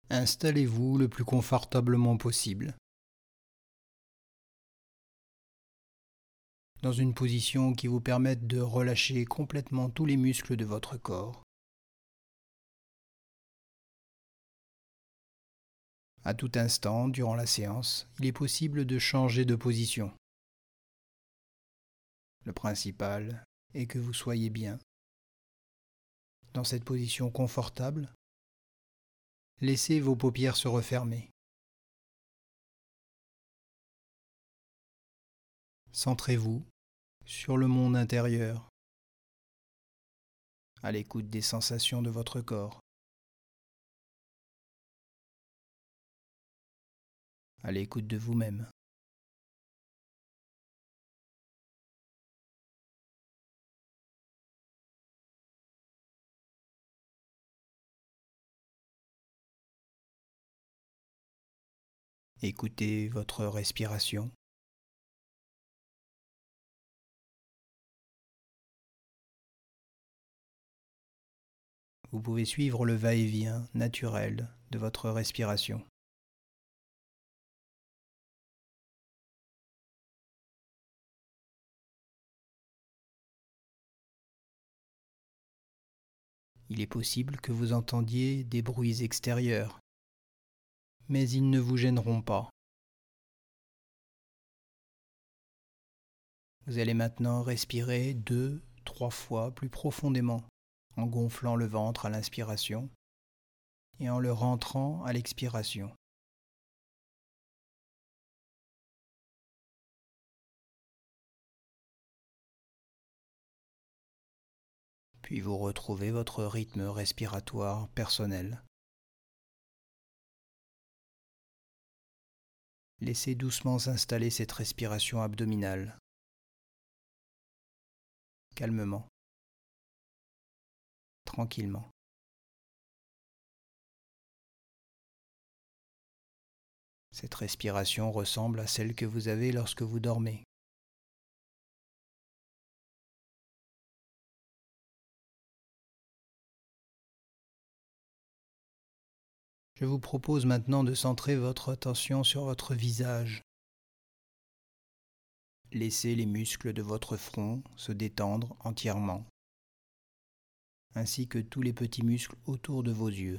Installez-vous le plus confortablement possible, dans une position qui vous permette de relâcher complètement tous les muscles de votre corps. À tout instant, durant la séance, il est possible de changer de position. Le principal est que vous soyez bien. Dans cette position confortable, laissez vos paupières se refermer. Centrez-vous sur le monde intérieur, à l'écoute des sensations de votre corps, à l'écoute de vous-même. Écoutez votre respiration. Vous pouvez suivre le va-et-vient naturel de votre respiration. Il est possible que vous entendiez des bruits extérieurs, mais ils ne vous gêneront pas. Vous allez maintenant respirer 2-3 fois plus profondément, en gonflant le ventre à l'inspiration et en le rentrant à l'expiration. Puis vous retrouvez votre rythme respiratoire personnel. Laissez doucement s'installer cette respiration abdominale, calmement, tranquillement. Cette respiration ressemble à celle que vous avez lorsque vous dormez. Je vous propose maintenant de centrer votre attention sur votre visage. Laissez les muscles de votre front se détendre entièrement, ainsi que tous les petits muscles autour de vos yeux.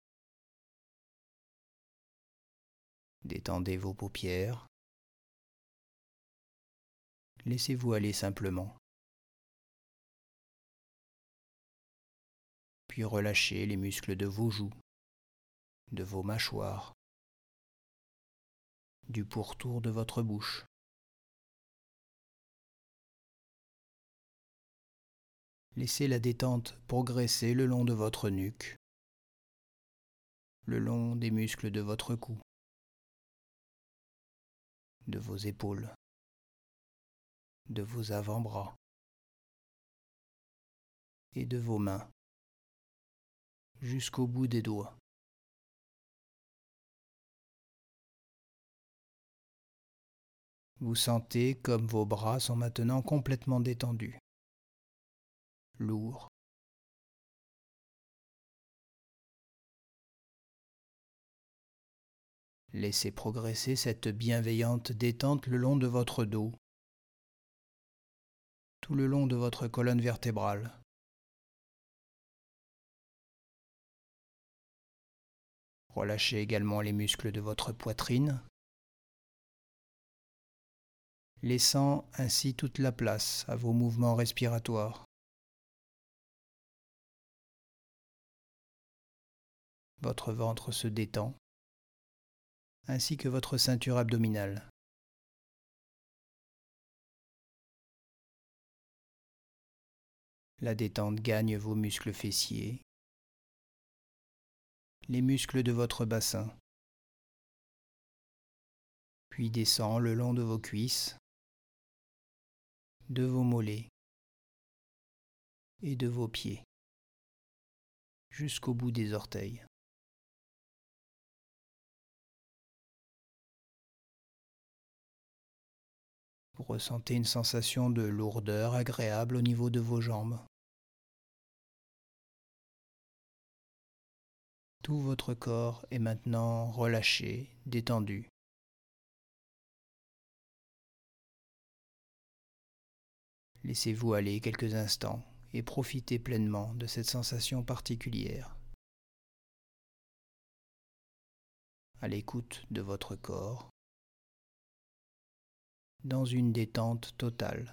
Détendez vos paupières. Laissez-vous aller simplement. Puis relâchez les muscles de vos joues, de vos mâchoires, du pourtour de votre bouche. Laissez la détente progresser le long de votre nuque, le long des muscles de votre cou, de vos épaules, de vos avant-bras et de vos mains, jusqu'au bout des doigts. Vous sentez comme vos bras sont maintenant complètement détendus, lourds. Laissez progresser cette bienveillante détente le long de votre dos, tout le long de votre colonne vertébrale. Relâchez également les muscles de votre poitrine, laissant ainsi toute la place à vos mouvements respiratoires. Votre ventre se détend, ainsi que votre ceinture abdominale. La détente gagne vos muscles fessiers, les muscles de votre bassin, puis descend le long de vos cuisses, de vos mollets et de vos pieds, jusqu'au bout des orteils. Vous ressentez une sensation de lourdeur agréable au niveau de vos jambes. Tout votre corps est maintenant relâché, détendu. Laissez-vous aller quelques instants et profitez pleinement de cette sensation particulière. À l'écoute de votre corps, dans une détente totale.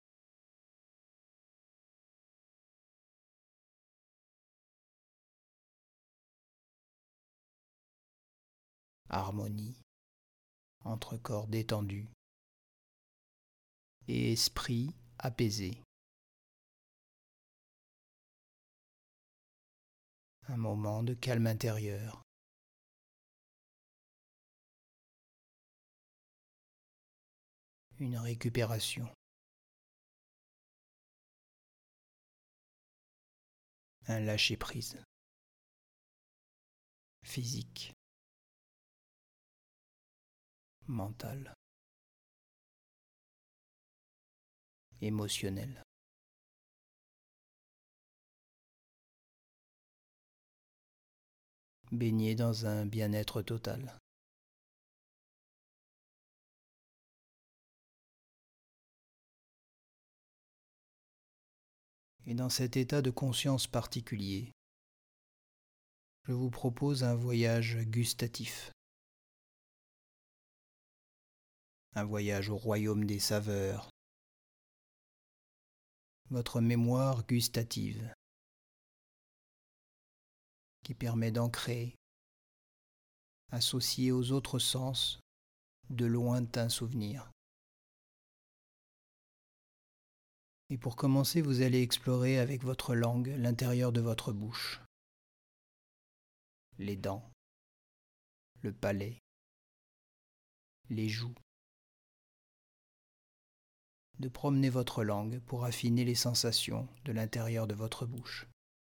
Harmonie entre corps détendu et esprit apaisé. Un moment de calme intérieur. Une récupération. Un lâcher-prise. Physique. Mental. Émotionnel. Baigné dans un bien-être total. Et dans cet état de conscience particulier, je vous propose un voyage gustatif. Un voyage au royaume des saveurs. Votre mémoire gustative qui permet d'ancrer, associé aux autres sens, de lointains souvenirs. Et pour commencer, vous allez explorer avec votre langue l'intérieur de votre bouche. Les dents, le palais, les joues. De promener votre langue pour affiner les sensations de l'intérieur de votre bouche,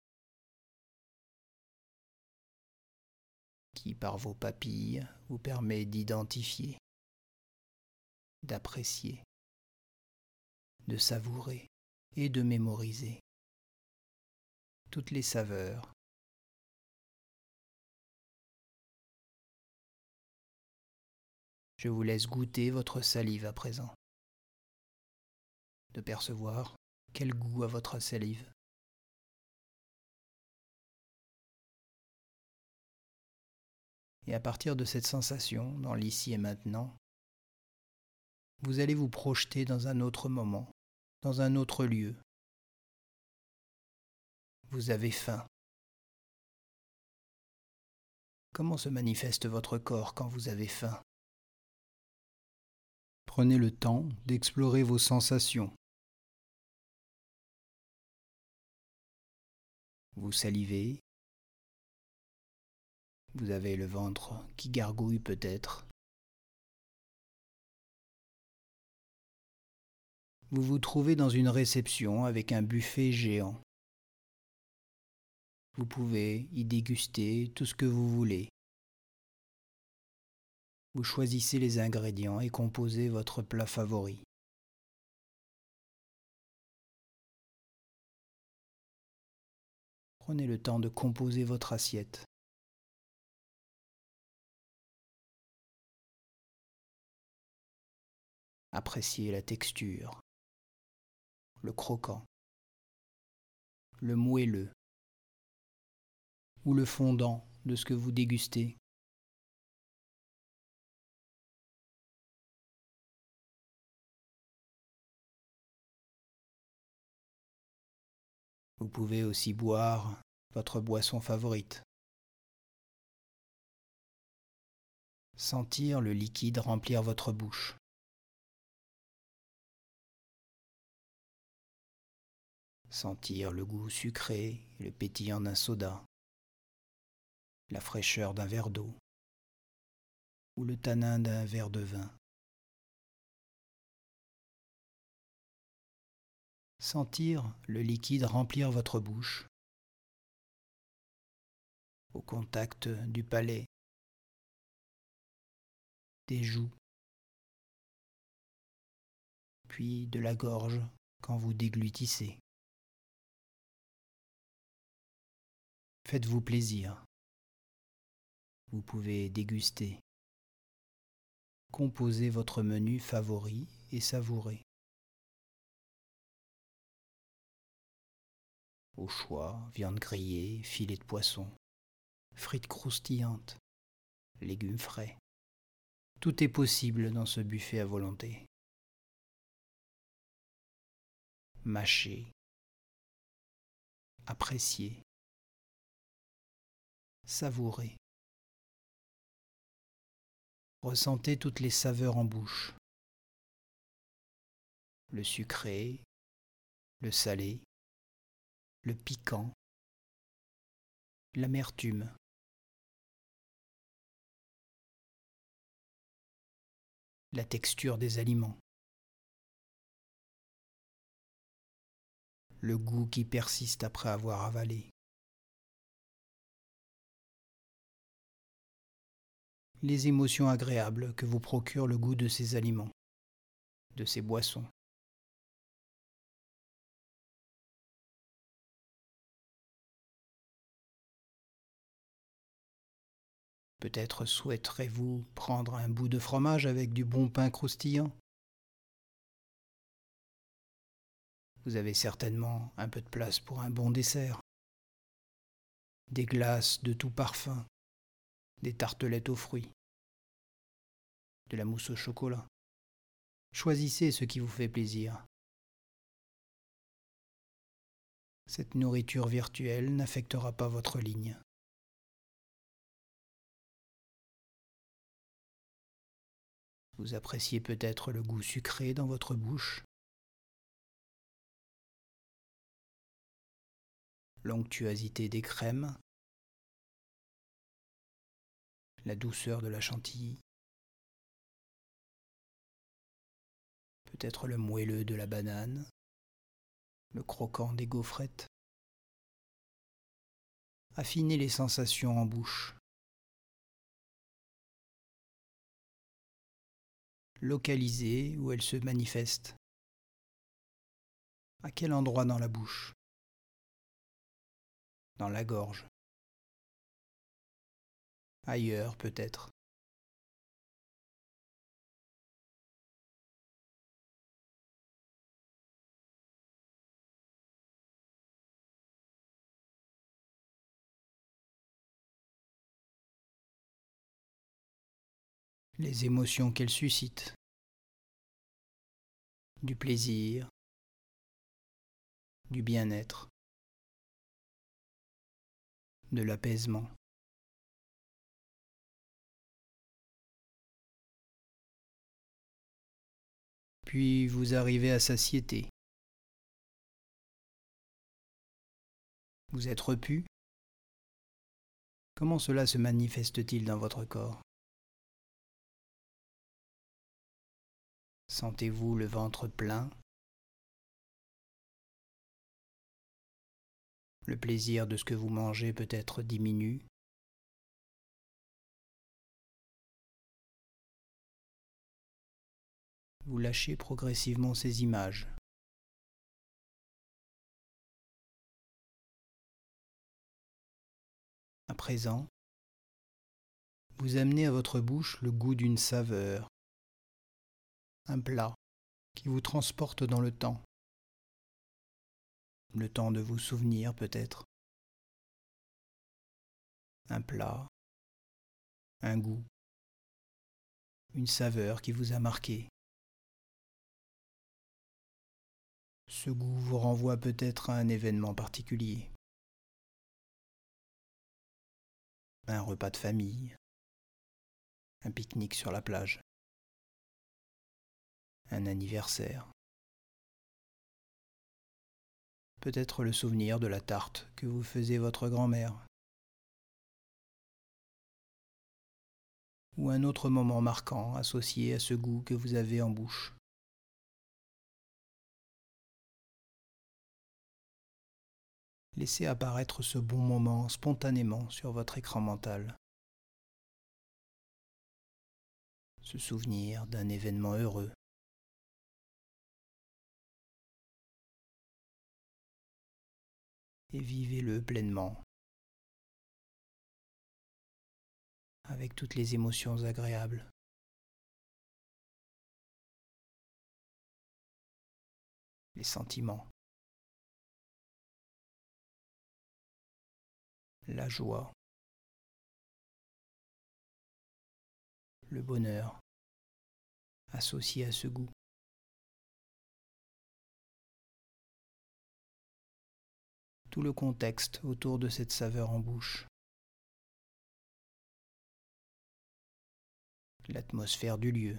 qui par vos papilles vous permet d'identifier, d'apprécier, de savourer et de mémoriser toutes les saveurs. Je vous laisse goûter votre salive à présent, de percevoir quel goût a votre salive. Et à partir de cette sensation, dans l'ici et maintenant, vous allez vous projeter dans un autre moment, dans un autre lieu. Vous avez faim. Comment se manifeste votre corps quand vous avez faim ? Prenez le temps d'explorer vos sensations. Vous salivez. Vous avez le ventre qui gargouille peut-être. Vous vous trouvez dans une réception avec un buffet géant. Vous pouvez y déguster tout ce que vous voulez. Vous choisissez les ingrédients et composez votre plat favori. Prenez le temps de composer votre assiette. Appréciez la texture, le croquant, le moelleux ou le fondant de ce que vous dégustez. Vous pouvez aussi boire votre boisson favorite. Sentir le liquide remplir votre bouche. Sentir le goût sucré et le pétillant d'un soda, la fraîcheur d'un verre d'eau ou le tanin d'un verre de vin. Sentir le liquide remplir votre bouche au contact du palais, des joues, puis de la gorge quand vous déglutissez. Faites-vous plaisir. Vous pouvez déguster. Composez votre menu favori et savourez. Au choix, viande grillée, filet de poisson, frites croustillantes, légumes frais. Tout est possible dans ce buffet à volonté. Mâchez, appréciez, savourez. Ressentez toutes les saveurs en bouche. Le sucré, le salé, le piquant, l'amertume. La texture des aliments. Le goût qui persiste après avoir avalé. Les émotions agréables que vous procure le goût de ces aliments, de ces boissons. Peut-être souhaiterez-vous prendre un bout de fromage avec du bon pain croustillant. Vous avez certainement un peu de place pour un bon dessert. Des glaces de tout parfum, des tartelettes aux fruits, de la mousse au chocolat. Choisissez ce qui vous fait plaisir. Cette nourriture virtuelle n'affectera pas votre ligne. Vous appréciez peut-être le goût sucré dans votre bouche, l'onctuosité des crèmes, la douceur de la chantilly, peut-être le moelleux de la banane, le croquant des gaufrettes. Affinez les sensations en bouche. Localisez où elles se manifestent. À quel endroit dans la bouche? Dans la gorge? Ailleurs peut-être? Les émotions qu'elles suscitent. Du plaisir, du bien-être, de l'apaisement. Puis vous arrivez à satiété. Vous êtes repu? Comment cela se manifeste-t-il dans votre corps? Sentez-vous le ventre plein? Le plaisir de ce que vous mangez peut-être diminue? Vous lâchez progressivement ces images. À présent, vous amenez à votre bouche le goût d'une saveur, un plat qui vous transporte dans le temps de vous souvenir peut-être, un plat, un goût, une saveur qui vous a marqué. Ce goût vous renvoie peut-être à un événement particulier, un repas de famille, un pique-nique sur la plage, un anniversaire. Peut-être le souvenir de la tarte que vous faisait votre grand-mère. Ou un autre moment marquant associé à ce goût que vous avez en bouche. Laissez apparaître ce bon moment spontanément sur votre écran mental. Ce souvenir d'un événement heureux. Et vivez-le pleinement. avec toutes les émotions agréables. Les sentiments, la joie, le bonheur associé à ce goût. Tout le contexte autour de cette saveur en bouche. L'atmosphère du lieu.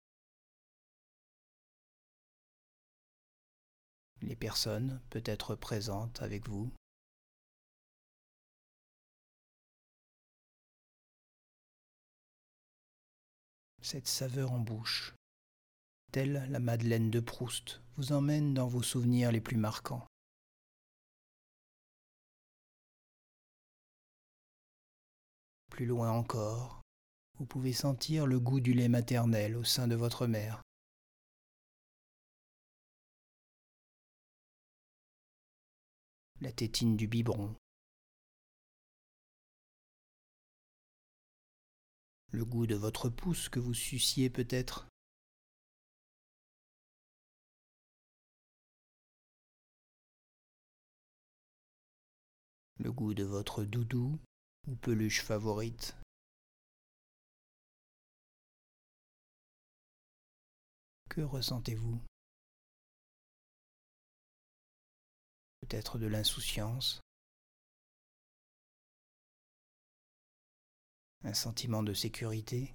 Les personnes peut-être présentes avec vous. Cette saveur en bouche, telle la Madeleine de Proust, vous emmène dans vos souvenirs les plus marquants. Plus loin encore, vous pouvez sentir le goût du lait maternel au sein de votre mère. La tétine du biberon. Le goût de votre pouce que vous suciez peut-être. Le goût de votre doudou ou peluche favorite. Que ressentez-vous? Peut-être de l'insouciance, un sentiment de sécurité,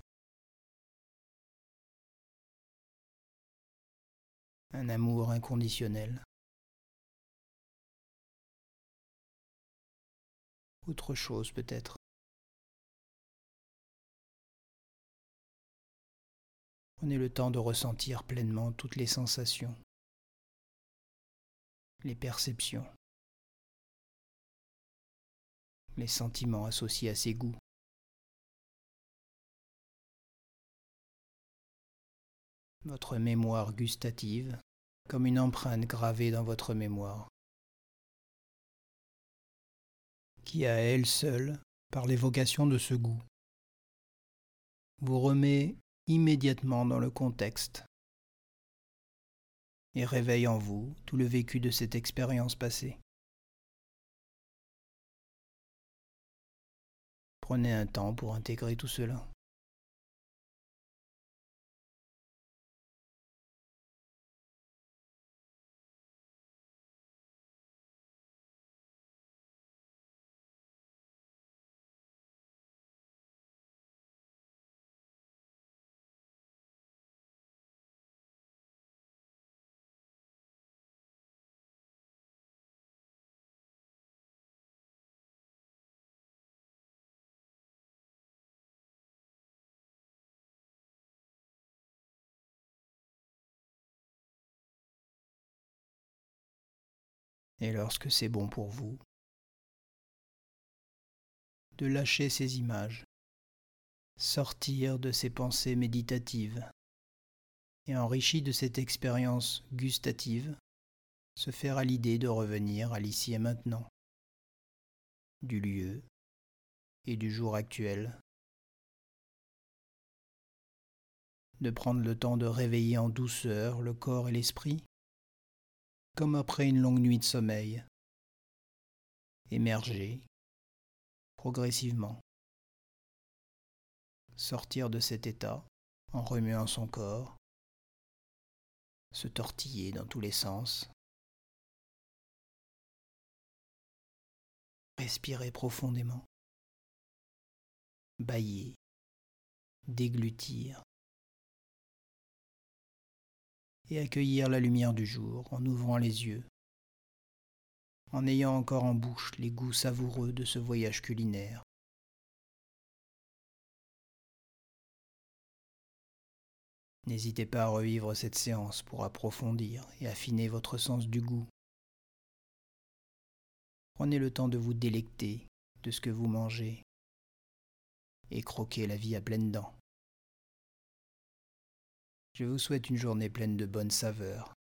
un amour inconditionnel. Autre chose peut-être. Prenez le temps de ressentir pleinement toutes les sensations, les perceptions, les sentiments associés à ces goûts. Votre mémoire gustative, comme une empreinte gravée dans votre mémoire, qui à elle seule, par l'évocation de ce goût, vous remet immédiatement dans le contexte et réveille en vous tout le vécu de cette expérience passée. Prenez un temps pour intégrer tout cela. Et lorsque c'est bon pour vous, de lâcher ces images, sortir de ces pensées méditatives et enrichi de cette expérience gustative, se faire à l'idée de revenir à l'ici et maintenant, du lieu et du jour actuel, de prendre le temps de réveiller en douceur le corps et l'esprit, comme après une longue nuit de sommeil, émerger progressivement, sortir de cet état en remuant son corps, se tortiller dans tous les sens, respirer profondément, bâiller, déglutir et accueillir la lumière du jour en ouvrant les yeux, en ayant encore en bouche les goûts savoureux de ce voyage culinaire. N'hésitez pas à revivre cette séance pour approfondir et affiner votre sens du goût. Prenez le temps de vous délecter de ce que vous mangez et croquez la vie à pleines dents. Je vous souhaite une journée pleine de bonnes saveurs